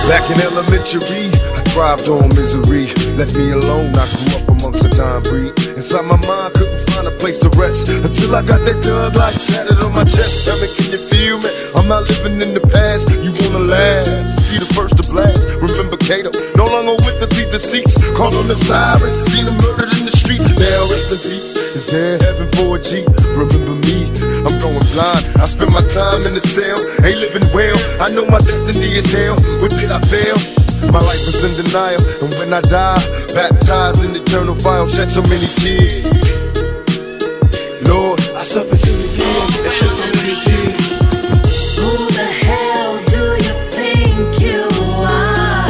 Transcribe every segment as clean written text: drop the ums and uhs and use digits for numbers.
Back in elementary, I thrived on misery. Left me alone, I grew up amongst a dying breed. Inside my mind, couldn't find a place to rest until I got that thug life tatted on my chest. Tell me, can you feel me? I'm not living in the past. You wanna last? See the first to blast. Remember Kato, no longer with us, see the seats. Call on the sirens, seen them murdered in the streets. Now rest in peace. Is there heaven for a G? Remember me? I'm going blind. I spend my time in the cell, ain't living well. I know my destiny is hell. What did I fail? My life was in denial, and when I die, baptized in eternal fire, shed so many tears. Lord, I suffered through the years, and shed so many tears. Who the hell do you think you are?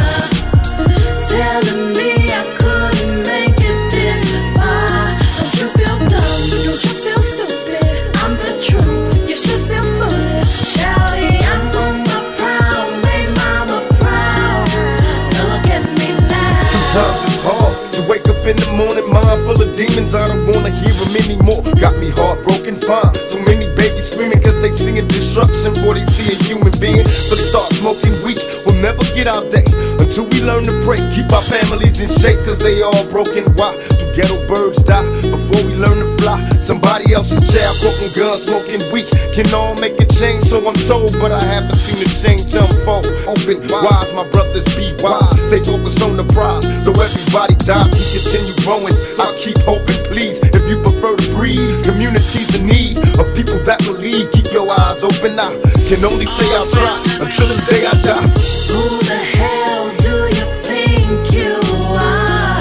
Telling me I couldn't make it this far. Don't you feel dumb? Don't you feel stupid? I'm the truth. You should feel foolish. Shouty, I'm on my proud, made mama proud. Look at me now. Sometimes it's hard to wake up in the morning, mind full of demons. I don't wanna hear them anymore. Got me heartbroken, fine. So many babies screaming cause they seeing destruction before they see a human being. So they start smoking weed. We'll never get our day until we learn to pray. Keep our families in shape cause they all broken. Why do ghetto birds die before we learn to fly? Somebody else's child, broken guns, smoking weed. Can all make a change, so I'm told, but I haven't seen the change unfold. Open wise, my brothers, be wise. Stay focused on the prize. Though everybody dies, we continue growing. I'll keep hoping, please. If you prefer to breathe, communities in need of people that believe. Keep your eyes open. I can only say I'll try until the day I die. Who the hell do you think you are?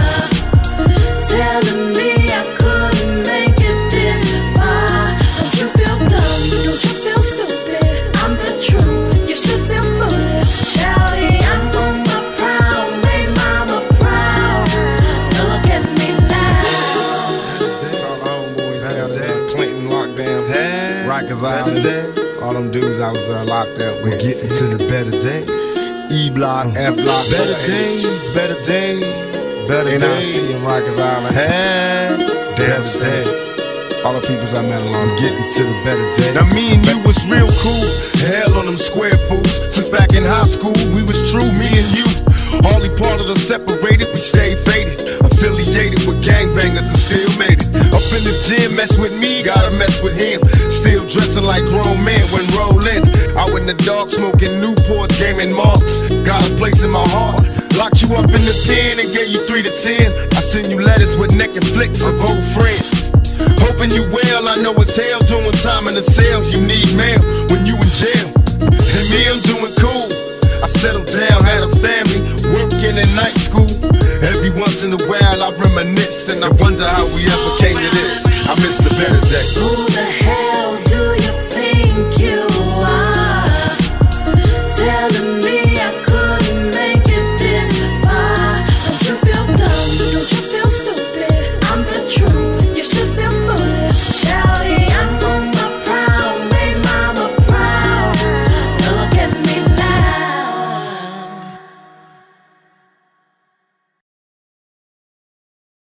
Telling me I couldn't make it this far. Don't you feel dumb? Don't you feel stupid? I'm the truth. You should feel foolish. Shouty, I'm on my proud, made mama proud. Look at me now. All the homeboys down there, Clinton locked down, Rikers Island. All them dudes I was locked up with. Getting to the better days. E-Block, F-Block, Better days, better days, better days. NIC and Rikers Island. Better days. All the peoples I met along. Getting to the better days. Now me and you was real cool. Hell on them square fools. Since back in high school, we was true, me and you. Only part of them separated, we stayed faded. Affiliated with gangbangers and still made it. Up in the gym, mess with me, gotta mess with him. Still dressing like grown men when rolling. Out in the dark, smoking Newport, gaming marks. Got a place in my heart. Locked you up in the pen and gave you 3 to 10. I send you letters with naked flicks of old friends. Hoping you well, I know it's hell doing time in the cell. You need mail when you in jail. And me, I'm doing cool. I settled down, had a family, working in night school. Every once in a while I reminisce and I wonder how we ever came to this. I miss the better days. Who the